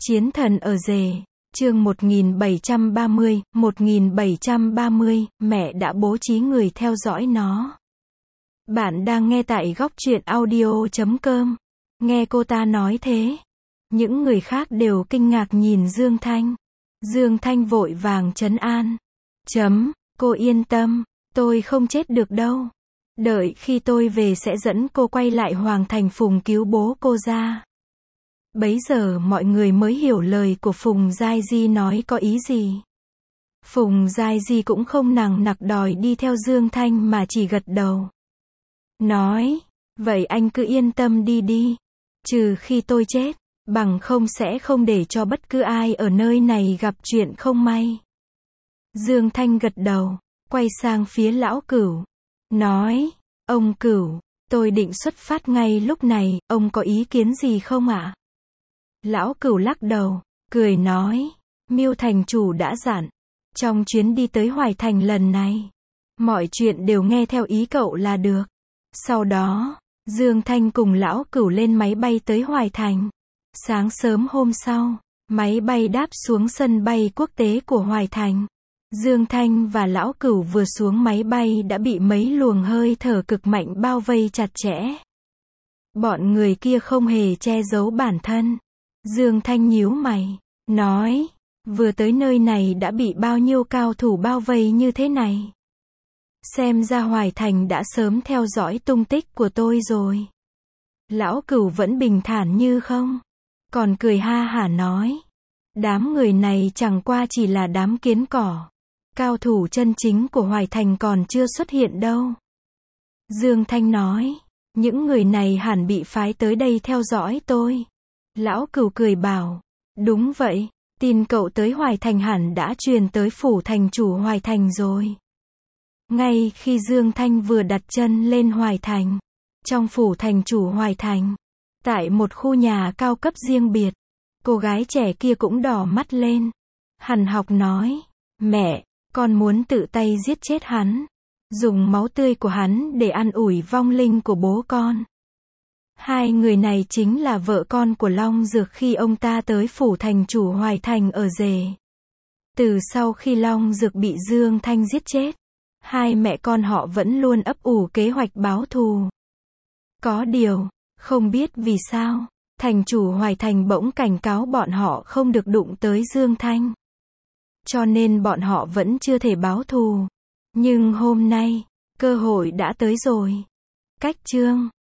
Chiến thần ở rể. Chương 1730, mẹ đã bố trí người theo dõi nó. Bạn đang nghe tại góc truyện audio.com. Nghe cô ta nói thế. Những người khác đều kinh ngạc nhìn Dương Thanh. Dương Thanh vội vàng trấn an. Cô yên tâm, tôi không chết được đâu. Đợi khi tôi về sẽ dẫn cô quay lại Hoàng Thành Phùng cứu bố cô ra. Bấy giờ mọi người mới hiểu lời của Phùng Giai Di nói có ý gì. Phùng Giai Di cũng không nằng nặc đòi đi theo Dương Thanh mà chỉ gật đầu. Nói, vậy anh cứ yên tâm đi đi. Trừ khi tôi chết, bằng không sẽ không để cho bất cứ ai ở nơi này gặp chuyện không may. Dương Thanh gật đầu, quay sang phía lão Cửu. Nói, ông Cửu, tôi định xuất phát ngay lúc này, ông có ý kiến gì không ạ? Lão Cửu lắc đầu, cười nói, Miêu thành chủ đã dặn, trong chuyến đi tới Hoài Thành lần này, mọi chuyện đều nghe theo ý cậu là được. Sau đó, Dương Thanh cùng lão Cửu lên máy bay tới Hoài Thành. Sáng sớm hôm sau, máy bay đáp xuống sân bay quốc tế của Hoài Thành. Dương Thanh và lão Cửu vừa xuống máy bay đã bị mấy luồng hơi thở cực mạnh bao vây chặt chẽ. Bọn người kia không hề che giấu bản thân. Dương Thanh nhíu mày, nói, vừa tới nơi này đã bị bao nhiêu cao thủ bao vây như thế này. Xem ra Hoài Thành đã sớm theo dõi tung tích của tôi rồi. Lão Cửu vẫn bình thản như không, còn cười ha hả nói, đám người này chẳng qua chỉ là đám kiến cỏ. Cao thủ chân chính của Hoài Thành còn chưa xuất hiện đâu. Dương Thanh nói, những người này hẳn bị phái tới đây theo dõi tôi. Lão Cửu cười bảo, đúng vậy, tin cậu tới Hoài Thành hẳn đã truyền tới phủ thành chủ Hoài Thành rồi. Ngay khi Dương Thanh vừa đặt chân lên Hoài Thành, trong phủ thành chủ Hoài Thành, tại một khu nhà cao cấp riêng biệt, cô gái trẻ kia cũng đỏ mắt lên. Hằn học nói, mẹ, con muốn tự tay giết chết hắn, dùng máu tươi của hắn để an ủi vong linh của bố con. Hai người này chính là vợ con của Long Dược khi ông ta tới phủ thành chủ Hoài Thành ở rể. Từ sau khi Long Dược bị Dương Thanh giết chết, hai mẹ con họ vẫn luôn ấp ủ kế hoạch báo thù. Có điều, không biết vì sao, thành chủ Hoài Thành bỗng cảnh cáo bọn họ không được đụng tới Dương Thanh. Cho nên bọn họ vẫn chưa thể báo thù. Nhưng hôm nay, cơ hội đã tới rồi. Cách chương